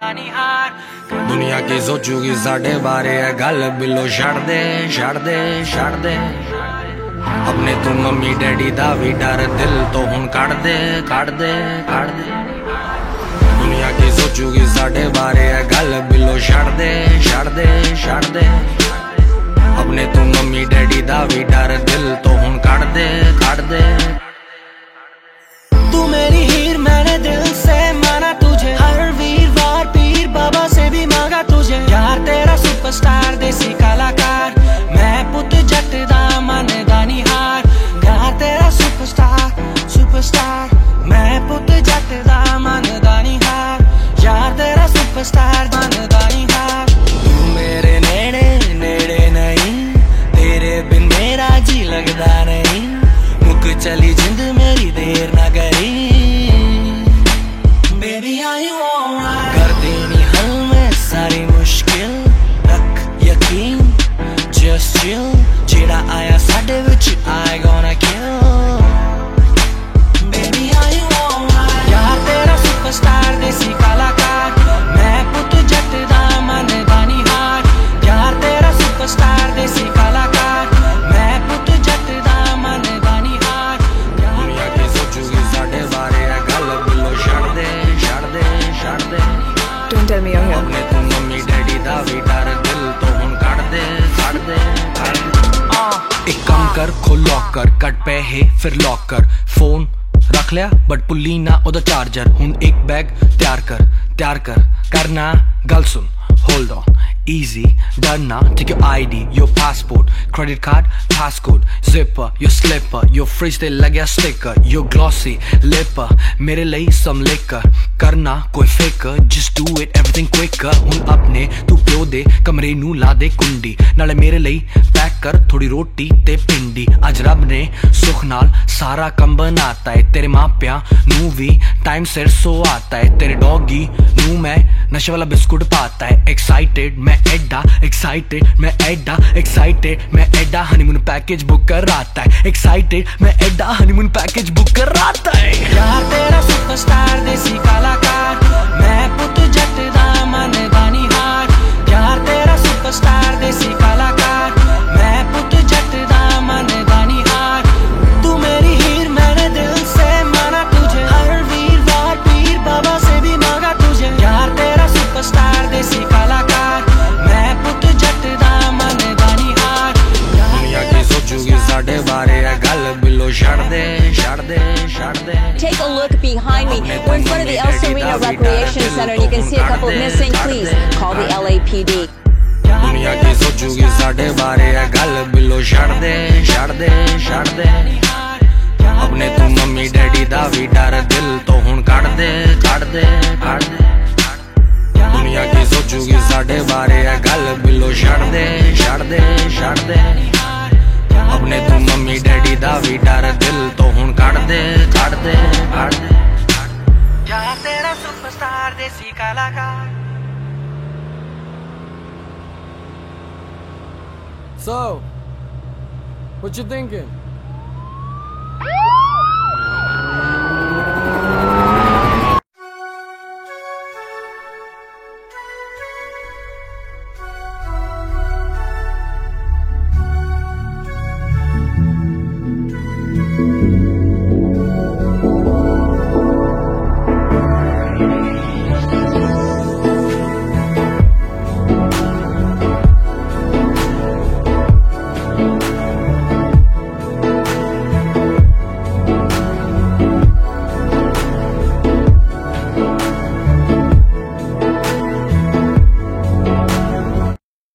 दुनिया की सोचूगी साढ़े बारे है गल बिलो छड़ दे छड़ दे छड़ दे अपने तू मम्मी डैडी दा भी डर दिल तो हुन कड़ दे कड़ दे कड़ दे दुनिया की सोचूगी साढ़े बारे है गल बिलो छड़ दे छड़ दे छड़ दे अपने तू मम्मी डैडी दा भी डर दिल तो हुन कड़ दे कड़ दे तू मेरी हीर मैंने दिल से माना तुझे हर वीरवार पीर बाबा से भी मांगा तुझे यार तेरा सुपरस्टार देसी कलाकार मैं पुत जट दा मनदा निहार यार तेरा सुपरस्टार सुपरस्टार मैं पुत जट दा मनदा निहार यार तेरा सुपरस्टार मनदा निहार तू मेरे नेड़े नेड़े नहीं तेरे बिन मेरा जी लगदा नहीं मुक चली जिंद मेरी देर ना करी Baby are you alright कर देनी हल में सारी मुश्किल रख यकीन Just chill जेड़ा आया साडे विच I gonna kill Baby are you alright यार तेरा सुपरस्टार देसी कलाकार मैं पुत जट दा मनदा निहार यार तेरा सुपरस्टार देसी कलाकार मैं पुत जट दा मनदा निहार दुनिया की सोचूगी साढ़े बारे है गल बिलो छड़ दे छड़ दे छड़ दे Don't tell me you're here. अपने तू मम्मी डैडी दा भी डर दिल तो हुन कड़ दे कड़ दे कड़ दे एक काम कर खोल लॉकर कट पैहे फिर लॉक कर फोन रख लिया बट पुल्ली ना ओदा चार्जर हुन एक बैग तैयार कर करना गल सुन hold on easy done now take your ID your passport credit card passcode zipper your slipper your fridge te lagya sticker your glossy lipper mere layi some liquor karna koi faker just do it everything quicker hun apne tu pyo de kamre nu la de kundi nale mere layi pack kar thodi roti te pindi aj rab ne sukh naal sara kam banata hai tere maa pya nu vi time sir so aata hai tere doggy nu main nashe wala biscuit paata hai excited मैं एडा excited मैं एडा excited मैं एडा honeymoon package book कर राता है excited मैं एडा हनीमून पैकेज बुक कर राता है यार तेरा सुपरस्टार देसी कलाकार मैं पुत जट दा मनदा निहार यार तेरा सुपरस्टार देसी कलाकार मैं पुत जट दा मनदा निहार तू मेरी हीर मैंने दिल से माना तुझे हर वीरवार पीर बाबा से भी मांगा तुझे यार तेरा सुपरस्टार देसी कलाकार साढ़े बारे है गल बिलो छड़ दे छड़ दे छड़ दे Take a look behind me. We're in front of the El Sereno Recreation Center and you can see a couple missing. Please call the LAPD. दुनिया की सोचूगी साढ़े बारे है गल बिलो छड़ दे छड़ दे छड़ दे अपने तू मम्मी डैडी दा भी डर दिल तो हुन कड़ दे कड़ दे कड़ दे दुनिया की सोचूगी साढ़े बारे है गल बिलो छड़ दे छड़ दे छड़ दे अपने तू मम्मी डैडी दा भी डर दिल तो हुन कड़ दे कड़ दे कड़ दे यार तेरा सुपरस्टार देसी कलाकार So, what you thinking?